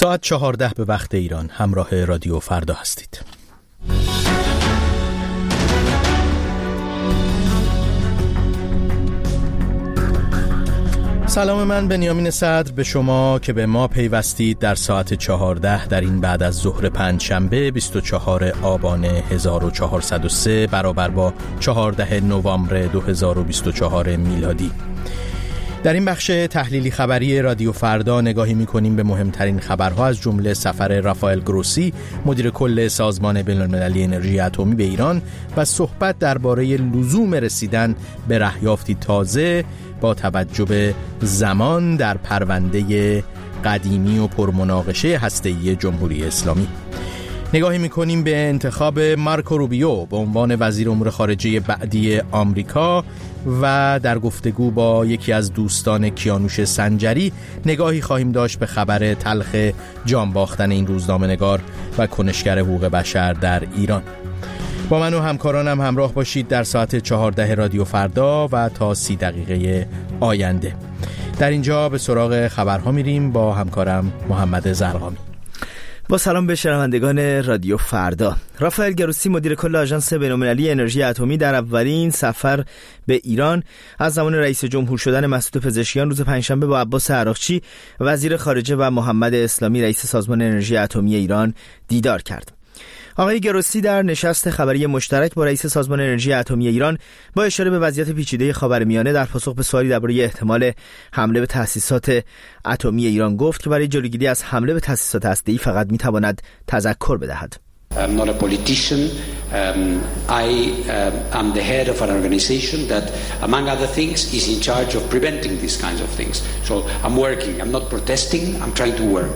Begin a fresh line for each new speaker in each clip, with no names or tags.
ساعت 14 به وقت ایران، همراه رادیو فردا هستید. سلام، من بنیامین صدر به شما که به ما پیوستید در ساعت 14 در این بعد از ظهر پنجشنبه 24 آبان 1403 برابر با 14 نوامبر 2024 میلادی. در این بخش تحلیلی خبری رادیو فردا نگاهی می‌کنیم به مهمترین خبرها از جمله سفر رافائل گروسی مدیر کل سازمان بین‌المللی انرژی اتمی به ایران و صحبت درباره لزوم رسیدن به رهیافتی تازه با توجه به زمان در پرونده قدیمی و پرمناقشه هسته‌ای جمهوری اسلامی. نگاهی می‌کنیم به انتخاب مارکو روبیو به عنوان وزیر امور خارجه بعدی آمریکا و در گفتگو با یکی از دوستان کیانوش سنجری نگاهی خواهیم داشت به خبر تلخ جان باختن این روزنامه‌نگار و کنشگر حقوق بشر در ایران. با من و همکارانم همراه باشید در ساعت 14 رادیو فردا و تا 30 دقیقه آینده. در اینجا به سراغ خبرها میریم با همکارم محمد زرقامی.
با سلام به شنوندگان رادیو فردا. رافائل گروسی مدیر کل آژانس بین‌المللی انرژی اتمی در اولین سفر به ایران از زمان رئیس جمهور شدن مسعود پزشکیان روز پنجشنبه با عباس عراقچی وزیر خارجه و محمد اسلامی رئیس سازمان انرژی اتمی ایران دیدار کرد. آقای گروسی در نشست خبری مشترک با رئیس سازمان انرژی اتمی ایران با اشاره به وضعیت پیچیده خاورمیانه در پاسخ به سوالی درباره احتمال حمله به تأسیسات اتمی ایران گفت که برای جلوگیری از حمله به تأسیسات هسته‌ای فقط می‌تواند تذکر بدهد.
I'm not a politician. I am the head of an organization that, among other things, is in charge of preventing these kinds of things. So I'm working. I'm not protesting. I'm trying to work.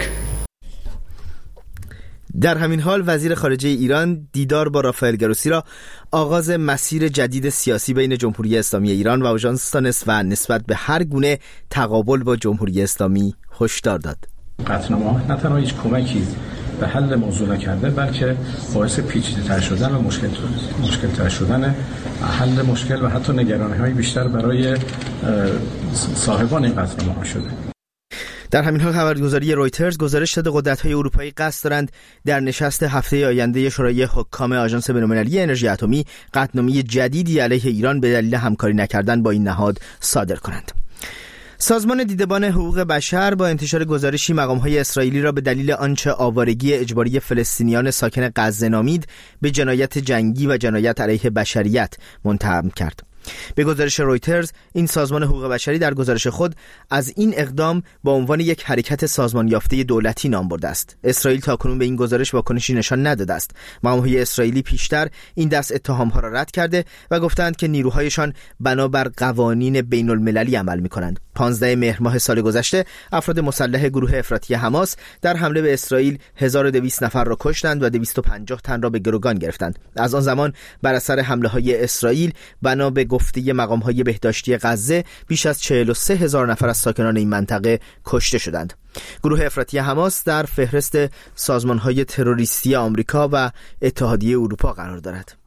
در همین حال وزیر خارجه ایران دیدار با رافائل گروسی را آغاز مسیر جدید سیاسی بین جمهوری اسلامی ایران و آژانس دانست و نسبت به هر گونه تقابل با جمهوری اسلامی هشدار داد.
قطعنامه‌ها نه تنها هیچ کمکی به حل موضوع نکرده بلکه باعث پیچیده‌تر شدن و مشکل‌تر شدن حل مشکل و حتی نگرانی‌های بیشتر برای صاحبان این قطعنامه‌ها شده.
در همین حال خبرگزاری رویترز گزارش داده قدرت‌های اروپایی قصد دارند در نشست هفته آینده شورای حکام آژانس بین‌المللی انرژی اتمی قطعنامه جدیدی علیه ایران به دلیل همکاری نکردن با این نهاد صادر کنند. سازمان دیدبان حقوق بشر با انتشار گزارشی مقام‌های اسرائیلی را به دلیل آنچه آوارگی اجباری فلسطینیان ساکن غزه نامید به جنایت جنگی و جنایت علیه بشریت متهم کرد. به گزارش رویترز این سازمان حقوق بشری در گزارش خود از این اقدام با عنوان یک حرکت سازمان یافته دولتی نام برده است. اسرائیل تاکنون به این گزارش واکنشی نشان نداده است. مقام‌های اسرائیلی پیشتر این دست اتهام‌ها را رد کرده و گفتند که نیروهایشان بنابر قوانین بین‌المللی عمل می‌کنند. 15 مهر ماه سال گذشته افراد مسلح گروه افراطی حماس در حمله به اسرائیل 1200 نفر را کشتند و 250 تن را به گروگان گرفتند. از آن زمان بر اثر حمله‌های اسرائیل بنا به گفته مقام‌های بهداشتی غزه بیش از 43,000 نفر از ساکنان این منطقه کشته شدند. گروه افراطی حماس در فهرست سازمان‌های تروریستی آمریکا و اتحادیه اروپا قرار دارد.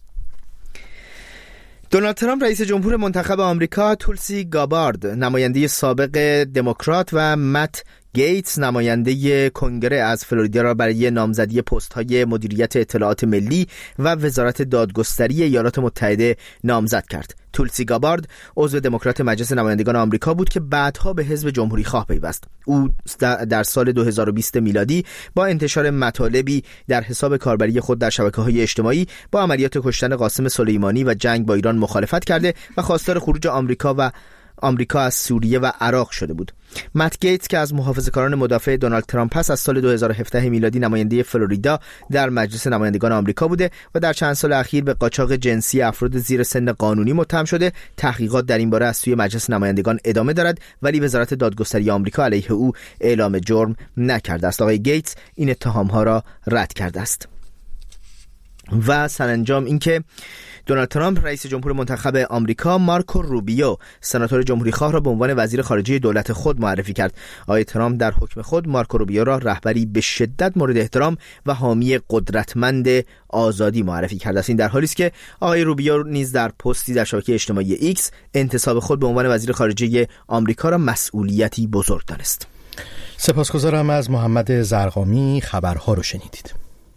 دونالد ترامپ رئیس جمهور منتخب آمریکا، تولسی گابارد نماینده سابق دموکرات و مت گیتس نماینده کنگره از فلوریدا را برای نامزدی پست‌های مدیریت اطلاعات ملی و وزارت دادگستری ایالات متحده نامزد کرد. تولسی گابارد عضو دموکرات مجلس نمایندگان آمریکا بود که بعدها به حزب جمهوری خواه پیوست. او در سال 2020 میلادی با انتشار مطالبی در حساب کاربری خود در شبکه‌های اجتماعی با عملیات کشتن قاسم سلیمانی و جنگ با ایران مخالفت کرده و خواستار خروج آمریکا از سوریه و عراق شده بود. مت گیتس که از محافظه‌کاران مدافع دونالد ترامپ پس از سال 2017 میلادی نماینده فلوریدا در مجلس نمایندگان آمریکا بوده و در چند سال اخیر به قاچاق جنسی افراد زیر سن قانونی متهم شده. تحقیقات در این باره از سوی مجلس نمایندگان ادامه دارد ولی وزارت دادگستری آمریکا علیه او اعلام جرم نکرده است. آقای گیتس این اتهام‌ها را رد کرده است. و سرانجام اینکه دونالد ترامپ رئیس جمهور منتخب آمریکا مارکو روبیو سناتور جمهوری خواه را به عنوان وزیر خارجه دولت خود معرفی کرد. آقای ترامپ در حکم خود مارکو روبیو را رهبری به شدت مورد احترام و حامی قدرتمند آزادی معرفی کرده است. این در حالی است که آقای روبیو نیز در پستی در شبکه اجتماعی ایکس انتصاب خود به عنوان وزیر خارجه آمریکا را مسئولیتی بزرگ دانست.
سپاسگزارم از محمد زرقامی. خبرها رو شنیدید.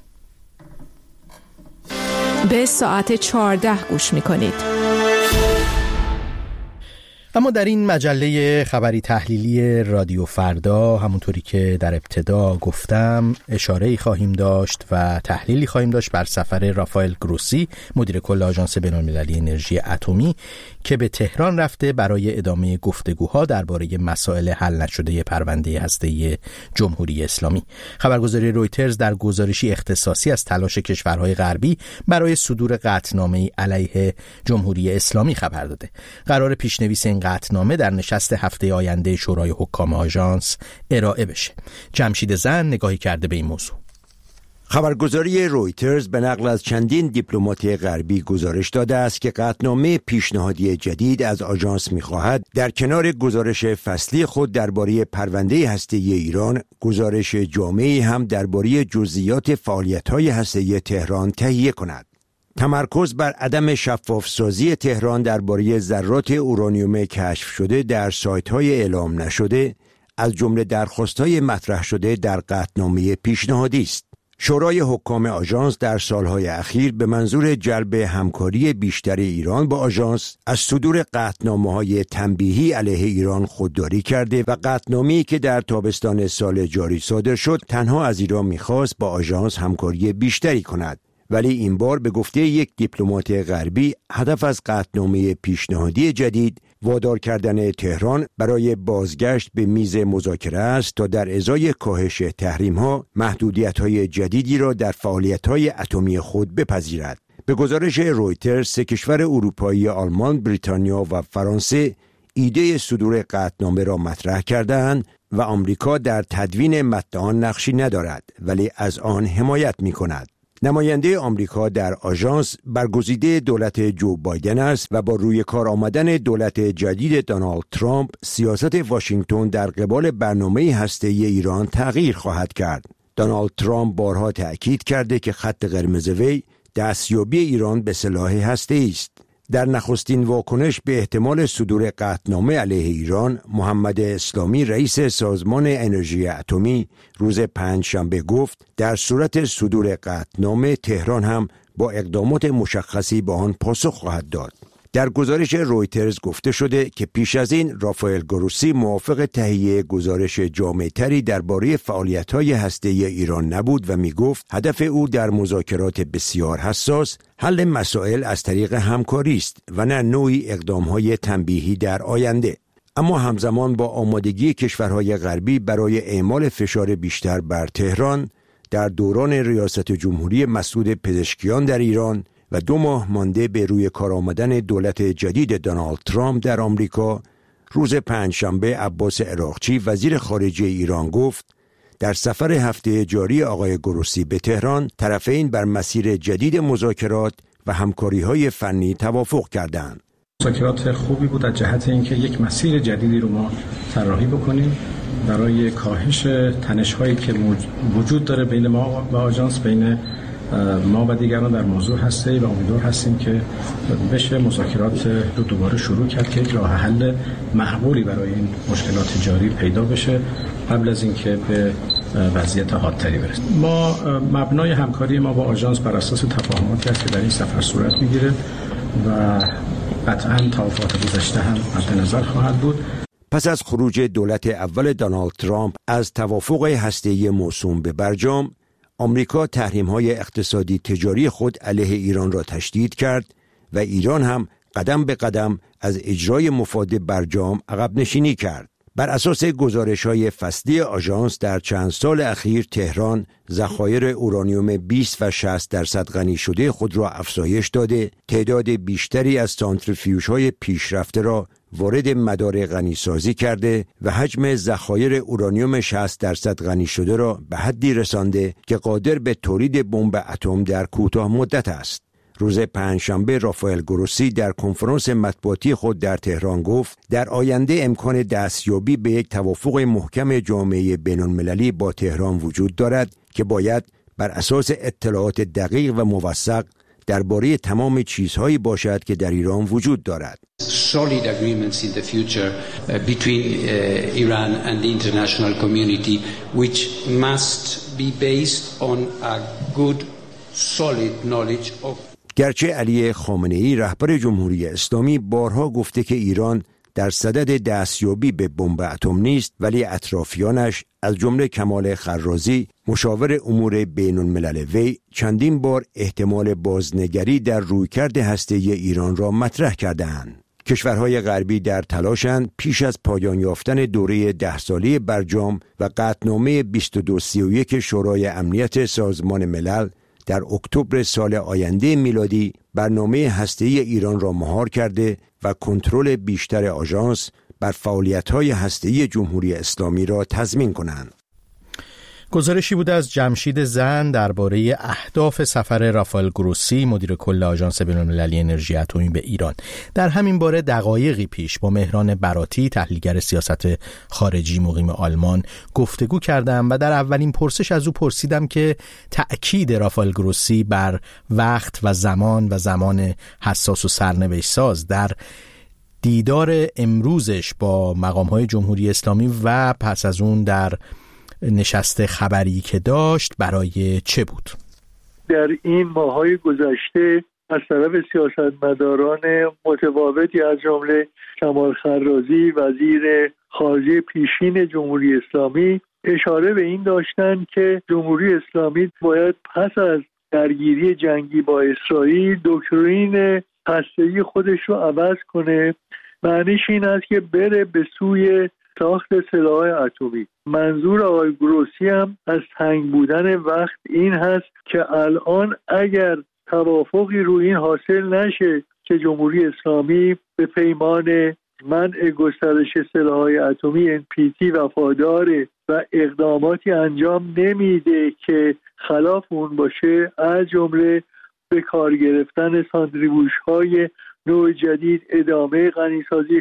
به ساعت 14 گوش می‌کنید.
اما در این مجله خبری تحلیلی رادیو فردا، همونطوری که در ابتدا گفتم، اشاره‌ای خواهیم داشت و تحلیلی خواهیم داشت بر سفر رافائل گروسی، مدیر کل آژانس بین‌المللی انرژی اتمی، که به تهران رفته برای ادامه گفتگوها درباره مسائل حل نشده پرونده هسته‌ای جمهوری اسلامی. خبرگزاری رویترز در گزارشی اختصاصی از تلاش کشورهای غربی برای صدور قطعنامه‌ای علیه جمهوری اسلامی خبر داده. قرار پیشنویس این قطعنامه در نشست هفته آینده شورای حکام آژانس ارائه بشه. جمشید زن نگاهی کرده به این موضوع.
خبرگزاری رویترز به نقل از چندین دیپلمات غربی گزارش داده است که قطعنامه پیشنهادی جدید از آژانس می‌خواهد در کنار گزارش فصلی خود درباره پرونده هسته‌ای ایران، گزارش جامعی هم درباره جزئیات فعالیت‌های هسته‌ای تهران تهیه کند. تمرکز بر عدم شفاف سازی تهران درباره ذرات اورانیوم کشف شده در سایت‌های اعلام نشده از جمله درخواست‌های مطرح شده در قطعنامه پیشنهادی است. شورای حکام آژانس در سالهای اخیر به منظور جلب همکاری بیشتر ایران با آژانس از صدور قطعنامه‌های تنبیهی علیه ایران خودداری کرده و قطعنامه‌ای که در تابستان سال جاری صادر شد تنها از ایران می‌خواست با آژانس همکاری بیشتری کند. ولی این بار به گفته یک دیپلمات غربی هدف از قطعنامه پیشنهادی جدید وادار کردن تهران برای بازگشت به میز مذاکره است تا در ازای کاهش تحریم‌ها محدودیت‌های جدیدی را در فعالیت‌های اتمی خود بپذیرد. به گزارش رویترز، 3 کشور اروپایی آلمان، بریتانیا و فرانسه ایده صدور قطعنامه را مطرح کردند و آمریکا در تدوین متن آن نقشی ندارد ولی از آن حمایت می‌کند. نماینده آمریکا در آژانس برگزیده دولت جو بایدن است و با روی کار آمدن دولت جدید دونالد ترامپ سیاست واشنگتن در قبال برنامه هسته‌ای ایران تغییر خواهد کرد. دونالد ترامپ بارها تأکید کرده که خط قرمز وی دستیابی ایران به سلاح هسته‌ای است. در نخستین واکنش به احتمال صدور قطعنامه علیه ایران، محمد اسلامی رئیس سازمان انرژی اتمی روز پنجشنبه گفت در صورت صدور قطعنامه تهران هم با اقدامات مشخصی به آن پاسخ خواهد داد. در گزارش رویترز گفته شده که پیش از این رافائل گروسی موافق تهیه گزارش جامع‌تری درباره فعالیت‌های هسته‌ای ایران نبود و می‌گفت هدف او در مذاکرات بسیار حساس حل مسائل از طریق همکاری است و نه نوعی اقدام‌های تنبیهی در آینده. اما همزمان با آمادگی کشورهای غربی برای اعمال فشار بیشتر بر تهران در دوران ریاست جمهوری مسعود پزشکیان در ایران و 2 ماه مانده به روی کار آمدن دولت جدید دونالد ترامپ در آمریکا، روز پنجشنبه عباس عراقچی وزیر خارجه ایران گفت در سفر هفته جاری آقای گروسی به تهران طرفین بر مسیر جدید مذاکرات و همکاری‌های فنی توافق کردند.
مذاکرات خوبی بود از جهت اینکه یک مسیر جدیدی رو ما طراحی بکنیم برای کاهش تنش‌هایی که وجود داره بین ما و آژانس، بین ما و دیگران در موضوع هسته‌ای و امیدوار هستیم که بشه مذاکرات رو دوباره شروع کرد که یک راه حل معقولی برای این مشکلات جاری پیدا بشه قبل از اینکه به وضعیت حادتری برسیم. ما مبنای همکاری ما با آژانس بر اساس تفاهماتی است که در این سفر صورت میگیره و قطعاً توافقات گذشته هم مد نظر خواهد بود.
پس از خروج دولت اول دونالد ترامپ از توافق هسته‌ای موسوم به برجام، آمریکا تحریم‌های اقتصادی تجاری خود علیه ایران را تشدید کرد و ایران هم قدم به قدم از اجرای مفاد برجام عقب نشینی کرد. بر اساس گزارش‌های فصلی آژانس در چند سال اخیر تهران ذخایر اورانیوم 20 و 60% غنی شده خود را افزایش داده، تعداد بیشتری از سانتریفیوژهای پیشرفته را وارد مدار غنیسازی کرده و حجم ذخایر اورانیوم 60% غنی شده را به حدی رسانده که قادر به تولید بمب اتم در کوتاه مدت است. روز پنجشنبه رافائل گروسی در کنفرانس مطبوعاتی خود در تهران گفت در آینده امکان دستیابی به یک توافق محکم جامعه بین‌المللی با تهران وجود دارد که باید بر اساس اطلاعات دقیق و موثق درباره تمام چیزهایی باشد که در ایران وجود دارد.
Solid agreements in the future between Iran and the international community, which must be based on a good, solid knowledge of.
گرچه علی خامنه‌ای رهبر جمهوری اسلامی بارها گفته که ایران در صدد دستیابی به بمب اتم نیست، ولی اطرافیانش از جمله کمال خرازی مشاور امور بین الملل وی چندین بار احتمال بازنگری در رویکرد هسته‌ای ایران را مطرح کرده‌اند. کشورهای غربی در تلاشند پیش از پایان یافتن دوره 10 ساله برجام و قطعنامه 2231 شورای امنیت سازمان ملل در اکتبر سال آینده میلادی برنامه هسته‌ای ایران را مهار کرده و کنترل بیشتر آژانس بر فعالیت‌های هسته‌ای جمهوری اسلامی را تضمین کنند.
گزارشی بود از جمشید زن درباره اهداف سفر رافائل گروسی مدیر کل آژانس بین‌المللی انرژی اتمی به ایران. در همین باره دقایقی پیش با مهران براتی تحلیلگر سیاست خارجی مقیم آلمان گفتگو کردم و در اولین پرسش از او پرسیدم که تأکید رافائل گروسی بر وقت و زمان حساس و سرنوشت ساز در دیدار امروزش با مقام‌های جمهوری اسلامی و پس از اون در نشست خبری که داشت برای چه بود؟
در این ماه‌های گذشته از طرف سیاستمداران متفاوتی از جمله کمال خرازی وزیر خارجه پیشین جمهوری اسلامی اشاره به این داشتند که جمهوری اسلامی باید پس از درگیری جنگی با اسرائیل دکترین هسته‌ای خودش رو عوض کنه. معنیش این است که بره به سوی ساخت سلاح اتمی. منظور آقای گروسی هم از تنگ بودن وقت این هست که الان اگر توافقی روی این حاصل نشه که جمهوری اسلامی به پیمان منع گسترش سلاح اتمی NPT وفاداره و اقداماتی انجام نمیده که خلاف اون باشه، از جمله به کار گرفتن سانتریفیوژهای نوع جدید، ادامه غنیسازی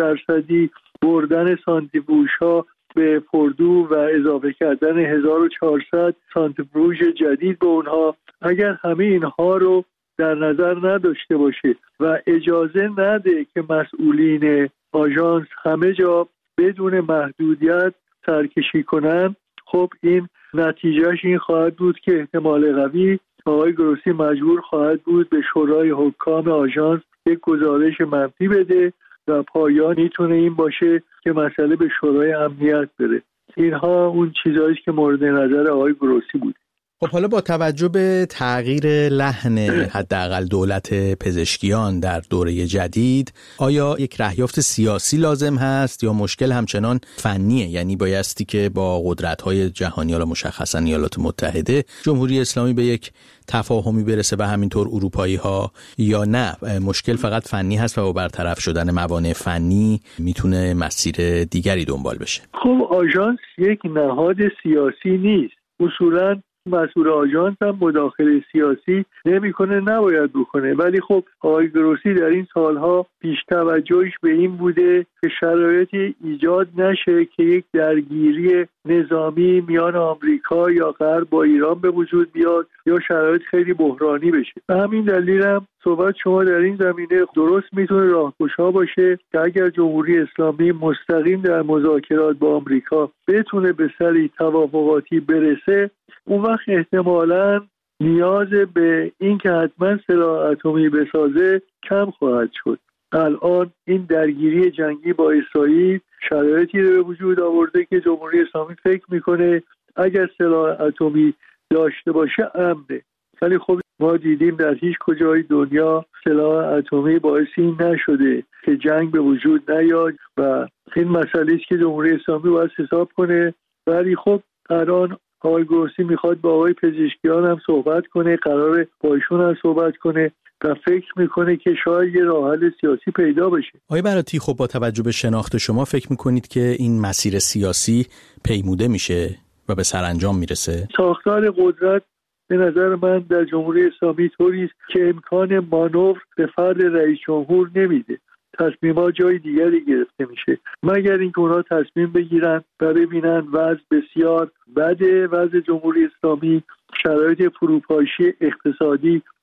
60%، بردن سانتریفیوژها به فردو و اضافه کردن 1400 سانتریفیوژ جدید به اونها، اگر همه اینها رو در نظر نداشته باشه و اجازه نده که مسئولین آژانس همه جا بدون محدودیت سرکشی کنن، خب این نتیجهش این خواهد بود که احتمال قوی آقای گروسی مجبور خواهد بود به شورای حکام آژانس یک گزارش منفی بده و پایان میتونه این باشه که مسئله به شورای امنیت بره. اینها اون چیزایی که مورد نظر آقای گروسی بود.
خب حالا با توجه به تغییر لحن حداقل دولت پزشکیان در دوره جدید، آیا یک رهیافت سیاسی لازم هست یا مشکل همچنان فنیه؟ یعنی بایستی که با قدرت‌های جهانی، حالا مشخصاً ایالات متحده، جمهوری اسلامی به یک تفاهمی برسه و همینطور اروپایی‌ها، یا نه مشکل فقط فنی هست و با برطرف شدن موانع فنی میتونه مسیر دیگری دنبال بشه؟
خب آژانس یک نهاد سیاسی نیست. اصولاً مسئول آژانس هم مداخله سیاسی نمیکنه، نباید بکنه، ولی خب آقای گروسی در این سالها پیش توجهش به این بوده که شرایطی ایجاد نشه که یک درگیری نظامی میان آمریکا یا غرب با ایران به وجود بیاد یا شرایط خیلی بحرانی بشه. به همین دلیل هم صحبت شما در این زمینه درست میتونه راهگشا باشه که اگر جمهوری اسلامی مستقیم در مذاکرات با آمریکا بتونه به سری توافقاتی برسه، اون وقت احتمالاً نیاز به این که حتما سلاح اتمی بسازه کم خواهد شد. الان این درگیری جنگی با اسرائیل شرایطی رو به وجود آورده که جمهوری اسلامی فکر میکنه اگر سلاح اتمی داشته باشه امنه، ولی خب ما دیدیم در هیچ کجای دنیا سلاح اتمی باعث این نشده که جنگ به وجود نیاد و این مسئله است که جمهوری اسلامی باید حساب کنه. ولی خب الان آقای گروسی میخواد با آقای پزشکیان هم صحبت کنه، قراره با ایشون هم صحبت کنه و فکر میکنه که شاید یه راه حل سیاسی پیدا بشه.
آقای براتی، خب با توجه به شناخت شما فکر میکنید که این مسیر سیاسی پیموده میشه و به سرانجام میرسه؟
ساختار قدرت به نظر من در جمهوری اسلامی طوری است که امکان مانور به فرد رئیس جمهور نمیده. تصمیمات جای دیگری گرفته میشه، مگر اینکه اونها تصمیم بگیرن و ببینن وضع بسیار بده، وضع جمهوری اسلامی، شرایط فروپاشی اقتصادی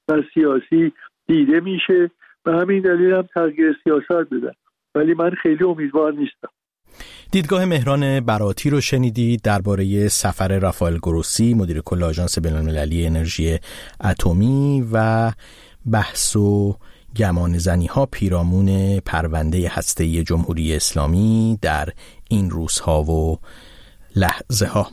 و سیاسی دیده میشه. به همین دلیل هم تغییر سیاست بدن، ولی من خیلی امیدوار نیستم.
دیدگاه مهران براتی رو شنیدید درباره سفر رافائل گروسی مدیر کل آژانس بین‌المللی انرژی اتمی و بحث و گمانه‌زنی ها پیرامون پرونده هسته‌ای جمهوری اسلامی در این روزها و لحظه ها.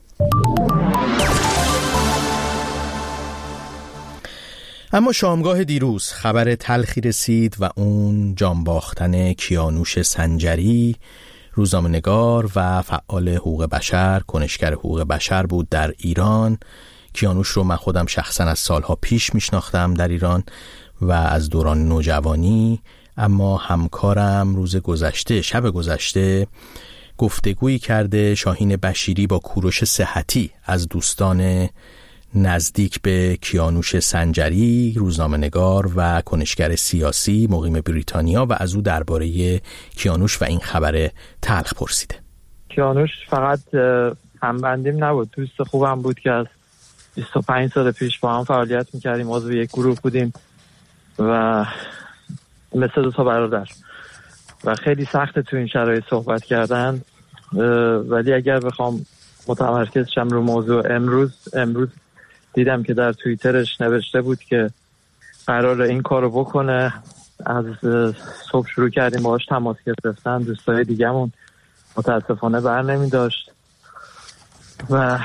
اما شامگاه دیروز خبر تلخی رسید و اون جان باختن کیانوش سنجری، روزنامه‌نگار و فعال حقوق بشر، کنشگر حقوق بشر بود در ایران. کیانوش رو من خودم شخصا از سالها پیش میشناختم در ایران و از دوران نوجوانی، اما همکارم روز گذشته، شب گذشته گفتگویی کرده شاهین بشیری با کوروش صحتی از دوستان نزدیک به کیانوش سنجری، روزنامه‌نگار و کنشگر سیاسی مقیم بریتانیا، و از او درباره کیانوش و این خبر تلخ پرسیده.
کیانوش فقط همبندیم نبود، دوست خوبم بود که از 25 سال پیش با هم فعالیت میکردیم، عضو یک گروه بودیم و مثل دو تا برادر و خیلی سخته تو این شرایط صحبت کردن. ولی اگر بخوام متمرکز شم رو موضوع امروز دیدم که در توییترش نوشته بود که قرار این کارو بکنه. از صبح شروع کردیم باهاش تماس گرفتن، دوستای دیگه‌مون متاسفانه بر نمی داشت و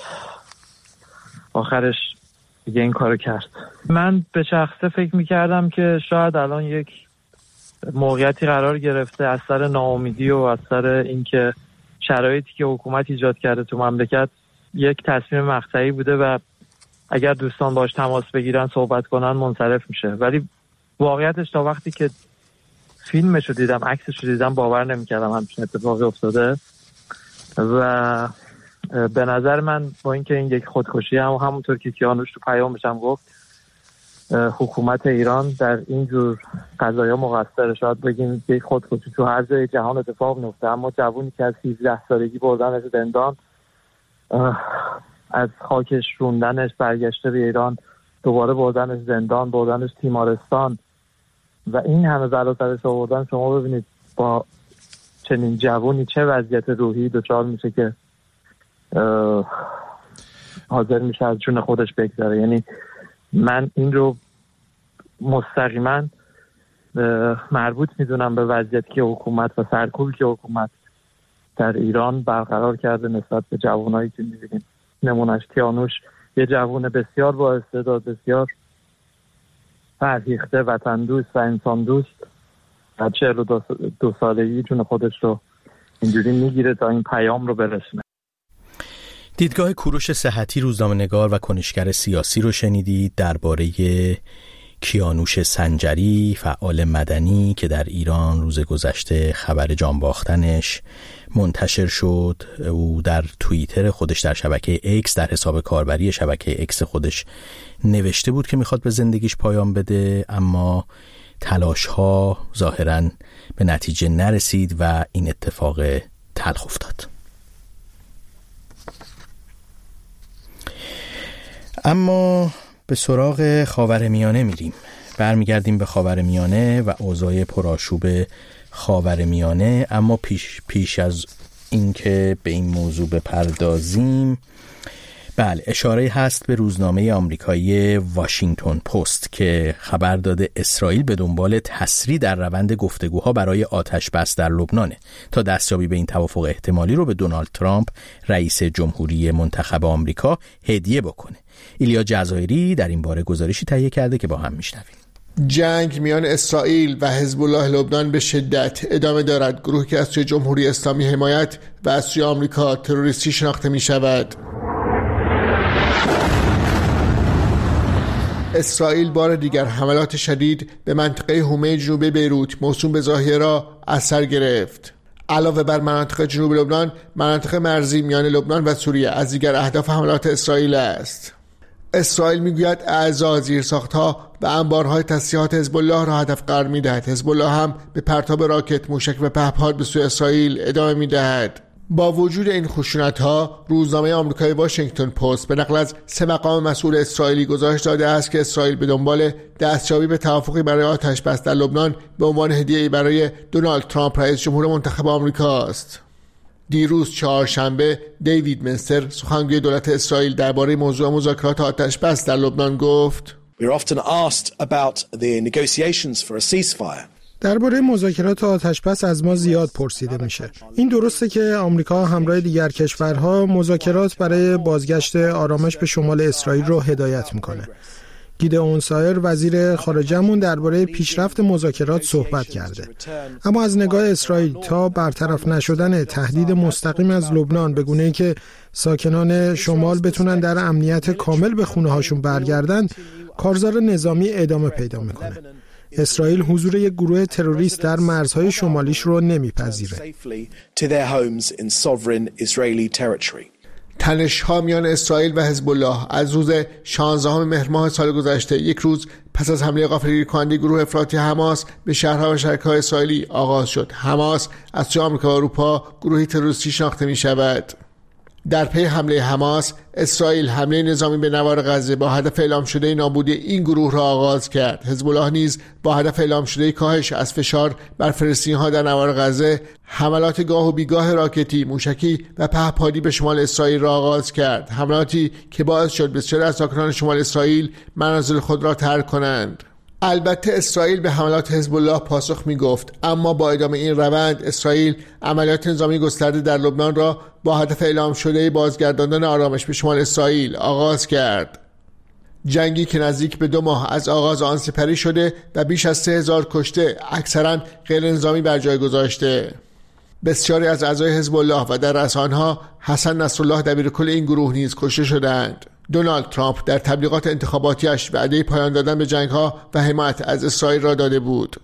آخرش دیگه این کارو کرد. من به شخصه فکر میکردم که شاید الان یک موقعیتی قرار گرفته از سر ناامیدی و از سر اینکه شرایطی که حکومت ایجاد کرده تو مملکت یک تصمیم مقطعی بوده و اگر دوستان باش تماس بگیرن صحبت کنن منصرف میشه. ولی واقعیتش تا وقتی که فیلمشو دیدم، عکسشو دیدم، باور نمیکردم همچین اتفاقی افتاده و به نظر من با اینکه این یک خودکشی همونطور که کیانوش تو پیامش هم گفت حکومت ایران در این جور قضایا مقصره. شاید بگیم یک خودکشی تو هر جای جهان اتفاق میفته، اما جوونی که از 17 سالگی بردنش زندان، از خاکش روندنش، برگشته به ایران، دوباره بردنش زندان، بردنش تیمارستان و این همه بلا سرش آوردن، شما ببینید با چنین جوونی چه وضعیت روحی دچار میشه که حاضر میشه از جون خودش بگذره. یعنی من این رو مستقیما مربوط میدونم به وضعیتی که حکومت و سرکوبی که حکومت در ایران برقرار کرده نسبت به جوانایی که میبینیم. نمونش کیانوش یه جوان بسیار با استعداد، بسیار فرهیخته، وطن دوست و انسان دوست، در 42 سالگی جون خودش رو اینجوری میگیره تا این پیام رو برسونه.
دیدگاه کوروش صحتی، روزنامه‌نگار و کنشگر سیاسی رو شنیدید درباره کیانوش سنجری، فعال مدنی که در ایران روز گذشته خبر جان باختنش منتشر شد. او در توییتر خودش، در شبکه ایکس، در حساب کاربری شبکه ایکس خودش نوشته بود که میخواد به زندگیش پایان بده، اما تلاش ها ظاهراً به نتیجه نرسید و این اتفاق تلخ افتاد. اما به سراغ خاورمیانه میریم. برمیگردیم به خاورمیانه و اوضاع پرآشوب خاورمیانه، اما پیش از اینکه به این موضوع بپردازیم، بله، اشاره هست به روزنامه آمریکایی واشنگتن پست که خبر داده اسرائیل به دنبال تسریع در روند گفتگوها برای آتش بس در لبنانه تا دستیابی به این توافق احتمالی رو به دونالد ترامپ، رئیس جمهوری منتخب آمریکا، هدیه بکنه. ایلیا جزایری در این باره گزارشی تهیه کرده که با هم میشنویم.
جنگ میان اسرائیل و حزب الله لبنان به شدت ادامه دارد. گروهی که از سوی جمهوری اسلامی حمایت و از سوی آمریکا تروریستی شناخته می شود. اسرائیل بار دیگر حملات شدید به منطقه حومه جنوبی بیروت موسوم به ظاهرا از سر گرفت. علاوه بر مناطق جنوب لبنان، مناطق مرزی میان لبنان و سوریه از دیگر اهداف حملات اسرائیل است. اسرائیل میگوید اعضا، زیرساخت‌ها و انبارهای تسلیحات حزب الله را هدف قرار می‌دهد. حزب الله هم به پرتاب راکت، موشک و پهپاد به سوی اسرائیل ادامه می‌دهد. با وجود این خشونت‌ها، روزنامه آمریکایی واشنگتن پست به نقل از 3 مقام مسئول اسرائیلی گزارش داده است که اسرائیل به دنبال دستیابی به توافقی برای آتش‌بس در لبنان به عنوان هدیه‌ای برای دونالد ترامپ رئیس جمهور منتخب آمریکا است. دیروز چهارشنبه دیوید منستر سخنگوی دولت اسرائیل درباره موضوع مذاکرات آتش‌بس در لبنان گفت:
درباره مذاکرات آتش‌بس از ما زیاد پرسیده میشه. این درسته که آمریکا همراه دیگر کشورها مذاکرات برای بازگشت آرامش به شمال اسرائیل رو هدایت میکنه. گیدئون سایر وزیر خارجه‌مون درباره پیشرفت مذاکرات صحبت کرده. اما از نگاه اسرائیل تا برطرف نشدن تهدید مستقیم از لبنان به گونه‌ای که ساکنان شمال بتونن در امنیت کامل به خونه‌هاشون برگردن، کارزار نظامی ادامه پیدا میکنه. اسرائیل حضور یک گروه تروریست در مرزهای شمالیش رو نمیپذیره.
تنش‌ها میان اسرائیل و حزب الله از روز 16 مهر ماه سال گذشته، یک روز پس از حمله غافلگیر کننده گروه افراطی حماس به شهرها و شرکه‌های اسرائیلی آغاز شد. حماس از سوی آمریکا و اروپا گروهی تروریستی شناخته می‌شود. در پی حمله حماس، اسرائیل حمله نظامی به نوار غزه با هدف اعلام شده نابودی این گروه را آغاز کرد. حزب الله نیز با هدف اعلام شده کاهش از فشار بر فلسطینی‌ها در نوار غزه، حملات گاه و بیگاه راکتی، موشکی و پهپادی به شمال اسرائیل را آغاز کرد. حملاتی که باعث شد بسیاری از ساکنان شمال اسرائیل منازل خود را ترک کنند. البته اسرائیل به حملات حزب الله پاسخ می گفت، اما با ادامه این روند اسرائیل عملیات نظامی گسترده در لبنان را با هدف اعلام شده بازگرداندن آرامش به شمال اسرائیل آغاز کرد. جنگی که نزدیک به 2 ماه از آغاز آن سپری شده و بیش از 3000 کشته، اکثرا غیر نظامی بر جای گذاشته. بسیاری از اعضای حزب الله و در رأس آنها حسن نصرالله دبیرکل این گروه نیز کشته شدند. دونالد ترامپ در تبلیغات انتخاباتیش وعده پایان دادن به جنگ‌ها و حمایت از اسرائیل را داده بود.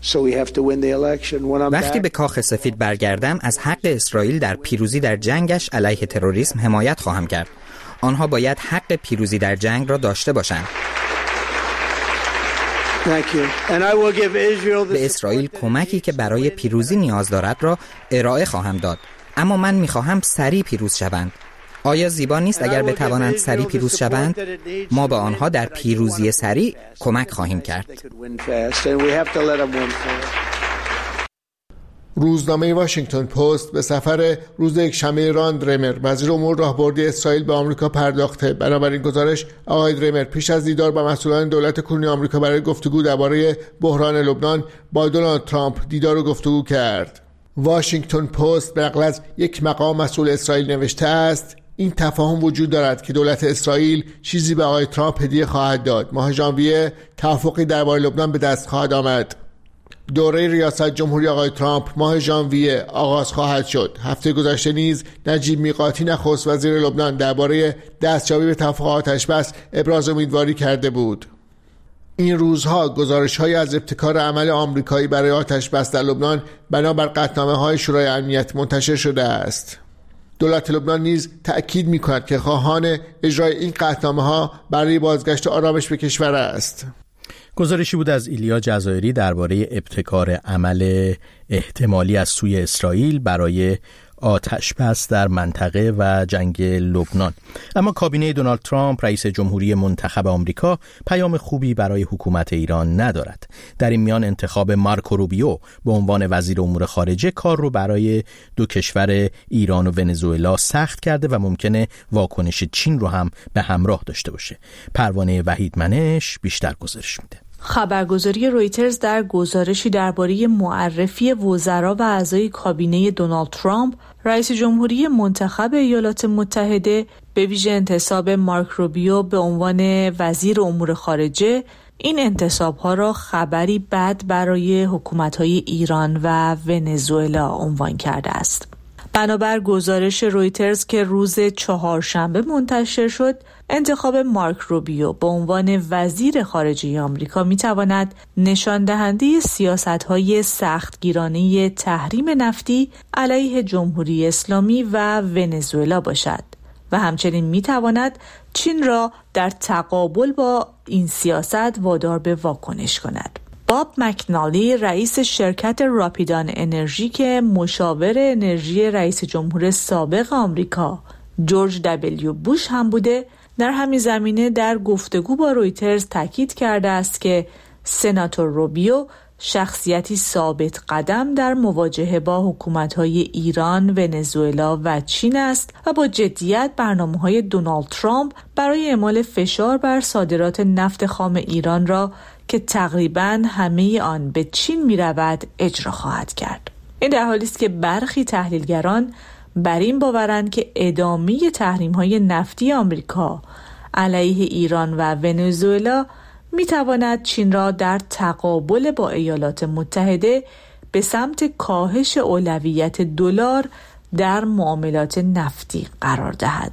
وقتی به کاخ سفید برگردم از حق اسرائیل در پیروزی در جنگش علیه تروریسم حمایت خواهم کرد. آنها باید حق پیروزی در جنگ را داشته باشند. به اسرائیل کمکی که برای پیروزی نیاز دارد را ارائه خواهم داد. اما من می‌خواهم سریع پیروز شوند. آیا زیبا نیست اگر بتوانند سریع پیروز شوند؟ ما به آنها در پیروزی سریع کمک خواهیم کرد.
روزنامه واشنگتن پست به سفر روز یکشنبه راند درمر، وزیر امور راهبردی اسرائیل به آمریکا پرداخته. بنابراین گزارش آقای درمر پیش از دیدار با مسئولان دولت کنونی آمریکا برای گفتگو درباره بحران لبنان با دونالد ترامپ دیدار و گفتگو کرد. واشنگتن پست به نقل از یک مقام مسئول اسرائیل نوشته است: این تفاهم وجود دارد که دولت اسرائیل چیزی به آقای ترامپ هدیه خواهد داد. ماه ژانویه توافقی درباره لبنان به دست خواهد آمد. دوره ریاست جمهوری آقای ترامپ ماه ژانویه آغاز خواهد شد. هفته گذشته نیز نجیب میقاتی نخست وزیر لبنان درباره دستیابی به توافق آتش‌بس ابراز امیدواری کرده بود. این روزها گزارش‌هایی از ابتکار عمل آمریکایی برای آتش‌بس در لبنان بنابر قطعنامه‌های شورای امنیت منتشر شده است. دولت لبنان نیز تأکید می‌کند که خواهان اجرای این قطعنامه‌ها برای بازگشت آرامش به کشور است.
گزارشی بود از ایلیا جزایری درباره ابتکار عمل احتمالی از سوی اسرائیل برای آتش‌بس در منطقه و جنگ لبنان. اما کابینه دونالد ترامپ رئیس جمهوری منتخب آمریکا پیام خوبی برای حکومت ایران ندارد. در این میان انتخاب مارکو روبیو به عنوان وزیر امور خارجه کار رو برای 2 کشور ایران و ونزوئلا سخت کرده و ممکنه واکنش چین رو هم به همراه داشته باشه. پروانه وحیدمنش بیشتر گزارش میده.
خبرگزاری رویترز در گزارشی درباره معرفی وزرا و اعضای کابینه دونالد ترامپ رئیس جمهوری منتخب ایالات متحده به ویژه انتصاب مارک روبیو به عنوان وزیر امور خارجه این انتصاب‌ها را خبری بد برای حکومت‌های ایران و ونزوئلا عنوان کرده است. بنابر گزارش رویترز که روز چهارشنبه منتشر شد، انتخاب مارک روبیو به عنوان وزیر خارجه آمریکا می‌تواند نشان دهنده سیاست‌های سختگیرانه تحریم نفتی علیه جمهوری اسلامی و ونزوئلا باشد و همچنین می‌تواند چین را در تقابل با این سیاست وادار به واکنش کند. باب مکنالی رئیس شرکت راپیدان انرژی که مشاور انرژی رئیس جمهور سابق آمریکا جورج دبلیو بوش هم بوده، در همین زمینه در گفتگو با رویترز تاکید کرده است که سناتور روبیو شخصیتی ثابت قدم در مواجهه با حکومت‌های ایران، ونزوئلا و چین است و با جدیت برنامه‌های دونالد ترامپ برای اعمال فشار بر صادرات نفت خام ایران را که تقریباً همه آن به چین می‌رود اجرا خواهد کرد. این در حالی است که برخی تحلیلگران بر این باورند که ادامه تحریم‌های نفتی آمریکا علیه ایران و ونزوئلا می‌تواند چین را در تقابل با ایالات متحده به سمت کاهش اولویت دلار در معاملات نفتی قرار دهد.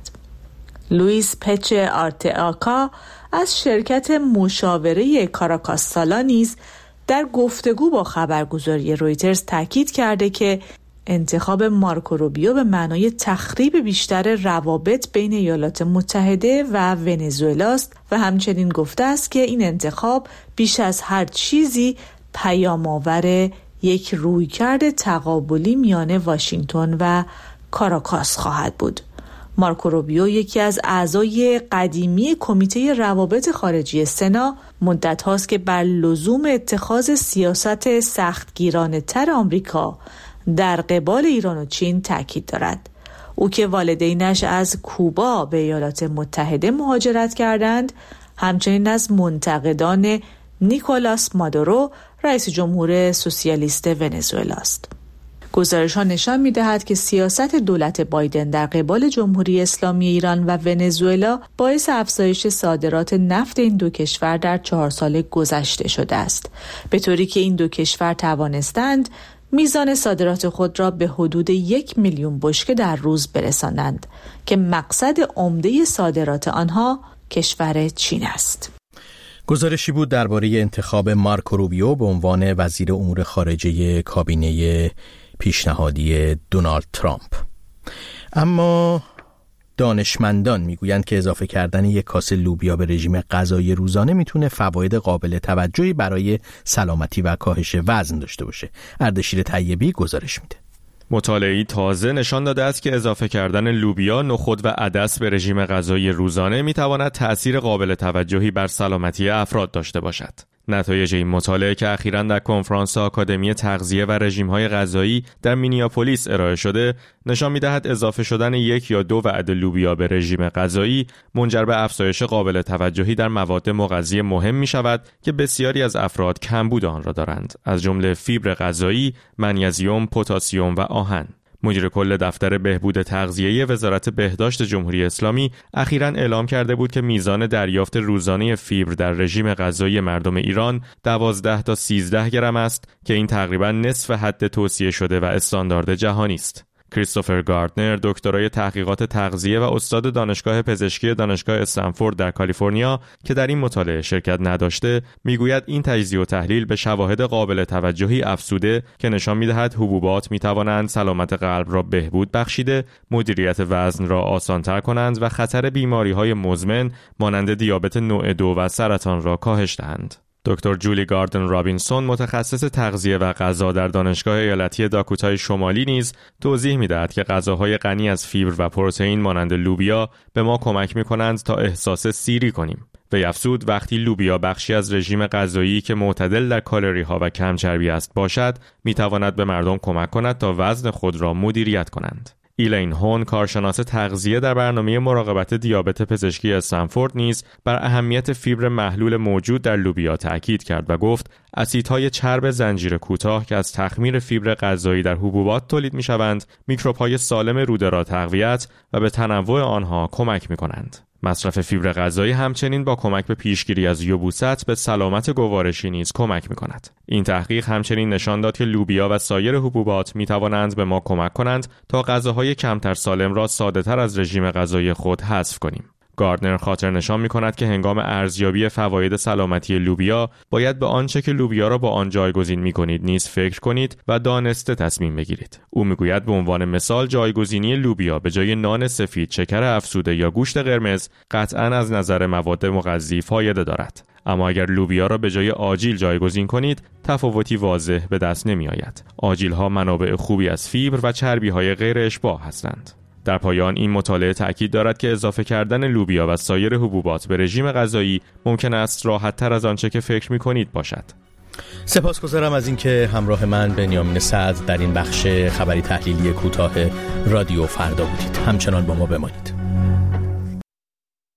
لوئیس پچ آرتئاکا از شرکت مشاوره کاراکاسالا نیز در گفتگو با خبرگزاری رویترز تاکید کرده که انتخاب مارکو روبیو به معنای تخریب بیشتر روابط بین ایالات متحده و ونزوئلا است و همچنین گفته است که این انتخاب بیش از هر چیزی پیام‌آور یک رویکرد تقابلی میان واشنگتن و کاراکاس خواهد بود. مارکو روبیو یکی از اعضای قدیمی کمیته روابط خارجی سنا مدت هاست که بر لزوم اتخاذ سیاست سختگیرانه تر آمریکا در قبال ایران و چین تاکید دارد. او که والدینش از کوبا به ایالات متحده مهاجرت کردند، همچنین از منتقدان نیکولاس مادورو رئیس جمهور سوسیالیست ونزوئلا است. گزارش‌ها نشان می‌دهد که سیاست دولت بایدن در قبال جمهوری اسلامی ایران و ونزوئلا باعث افزایش صادرات نفت این دو کشور در 4 سال گذشته شده است، به طوری که این دو کشور توانستند میزان صادرات خود را به حدود 1 میلیون بشکه در روز برسانند که مقصد عمده صادرات آنها کشور چین است.
گزارشی بود درباره انتخاب مارکو روبیو به عنوان وزیر امور خارجه کابینه پیشنهادی دونالد ترامپ. اما دانشمندان میگویند که اضافه کردن یک کاسه لوبیا به رژیم غذایی روزانه میتونه فواید قابل توجهی برای سلامتی و کاهش وزن داشته باشه. اردشیر طیبی گزارش میده.
مطالعه‌ای تازه نشان داده است که اضافه کردن لوبیا، نخود و عدس به رژیم غذایی روزانه میتواند تأثیر قابل توجهی بر سلامتی افراد داشته باشد. نتایج این مطالعه که اخیراً در کنفرانس آکادمی تغذیه و رژیم‌های غذایی در مینیاپولیس ارائه شده، نشان می‌دهد اضافه شدن 1 یا 2 وعده لوبیا به رژیم غذایی منجر به افزایش قابل توجهی در مواد مغذی مهم می‌شود که بسیاری از افراد کمبود آن را دارند، از جمله فیبر غذایی، منیزیم، پتاسیم و آهن. مدیر کل دفتر بهبود تغذیه وزارت بهداشت جمهوری اسلامی اخیراً اعلام کرده بود که میزان دریافت روزانه فیبر در رژیم غذایی مردم ایران 12 تا 13 گرم است که این تقریباً نصف حد توصیه شده و استاندارد جهانی است. کریستوفر گاردنر، دکترای تحقیقات تغذیه و استاد دانشگاه پزشکی دانشگاه استنفورد در کالیفرنیا که در این مطالعه شرکت نداشته، میگوید این تجزیه و تحلیل به شواهد قابل توجهی افزوده که نشان می‌دهد حبوبات می‌توانند سلامت قلب را بهبود بخشیده، مدیریت وزن را آسان‌تر کنند و خطر بیماری‌های مزمن مانند دیابت نوع 2 و سرطان را کاهش دهند. دکتر جولی گاردن رابینسون، متخصص تغذیه و غذا در دانشگاه ایالتی داکوتای شمالی نیز توضیح می‌دهد که غذاهای غنی از فیبر و پروتئین مانند لوبیا به ما کمک می‌کنند تا احساس سیری کنیم. وی افزود وقتی لوبیا بخشی از رژیم غذایی که معتدل در کالری‌ها و کم چربی است باشد، می‌تواند به مردم کمک کند تا وزن خود را مدیریت کنند. ایلین هون، کارشناس تغذیه در برنامه مراقبت دیابت پزشکی استنفورد نیز بر اهمیت فیبر محلول موجود در لوبیا تاکید کرد و گفت اسیدهای چرب زنجیره کوتاه که از تخمیر فیبر غذایی در حبوبات تولید می‌شوند، میکروب‌های سالم روده را تقویت و به تنوع آنها کمک می‌کنند. مصرف فیبر غذایی همچنین با کمک به پیشگیری از یبوست به سلامت گوارشی نیز کمک می‌کند. این تحقیق همچنین نشان داد که لوبیا و سایر حبوبات می‌توانند به ما کمک کنند تا غذاهای کمتر سالم را ساده‌تر از رژیم غذایی خود حذف کنیم. گاردنر خاطر نشان می‌کند که هنگام ارزیابی فواید سلامتی لوبیا باید به آنچه که لوبیا را با آن جایگزین می‌کنید نیز فکر کنید و دانسته تصمیم بگیرید. او می‌گوید به عنوان مثال جایگزینی لوبیا به جای نان سفید، شکر افزوده یا گوشت قرمز قطعاً از نظر مواد مغذی فایده دارد. اما اگر لوبیا را به جای آجیل جایگزین کنید، تفاوتی واضح به دست نمی آید. آجیل ها منابع خوبی از فیبر و چربی های غیر اشباع هستند. در پایان این مطالعه تأکید دارد که اضافه کردن لوبیا و سایر حبوبات به رژیم غذایی ممکن است راحت تر از آنچه که فکر می کنید باشد.
سپاسگزارم از اینکه همراه من بنیامین صدر در این بخش خبری تحلیلی کوتاه رادیو فردا بودید. همچنان با ما بمانید.